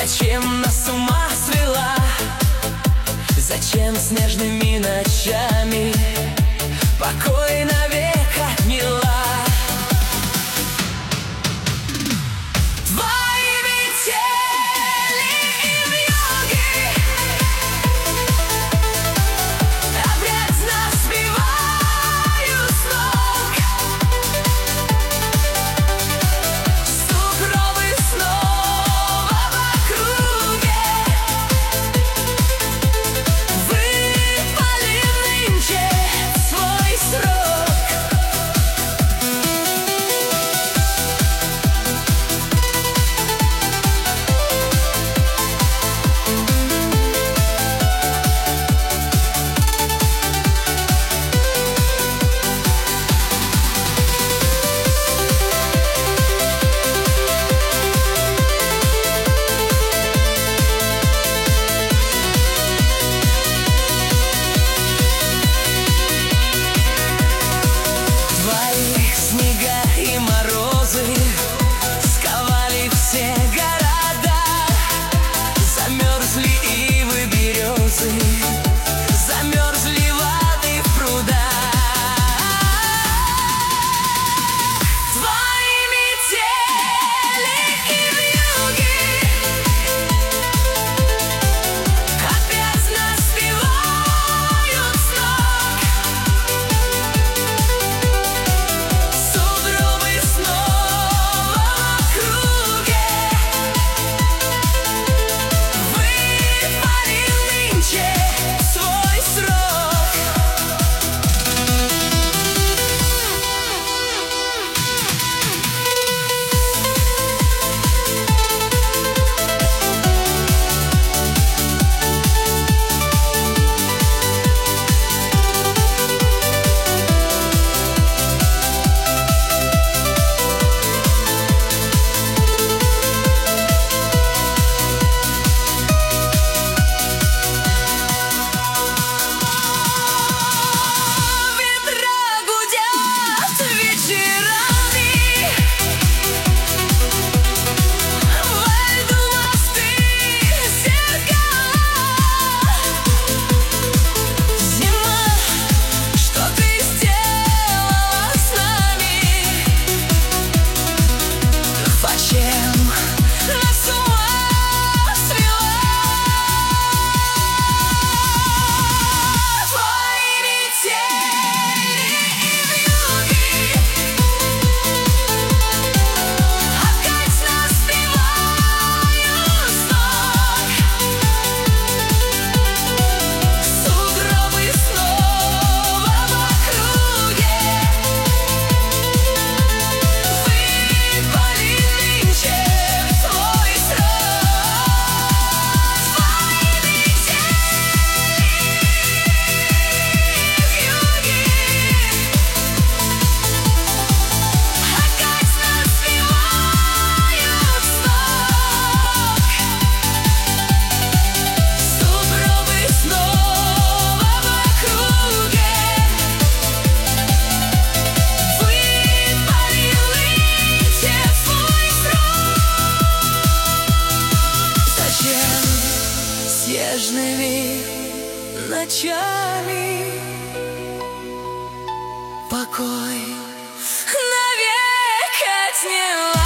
Зачем нас с ума свела? Зачем с нежными ночами покой навек отняла? Твои метели и вьюги опять нас сбивают с ног. Сугробы снова в округе. Выпали нынче свой срок. Твои снега и морозы сковали все города. Замерзли ивы, березы, замерзли воды в прудах. Твои метели и вьюги опять нас сбивают с ног. Сугробы снова в округе. Выпали нынче свой срок. Ветра гудят вечерами, во льду мосты, зеркала. Зима, что ты сделала с нами? Зачем нас с ума свела? Твои метели и вьюги опять нас сбивают с ног. Сугробы снова в округе. Выпали нынче свой срок. Твои метели и вьюги опять нас сбивают с ног. Сугробы снова в округе. Выпали нынче свой срок. Зачем снежными ночами покой навек отняла?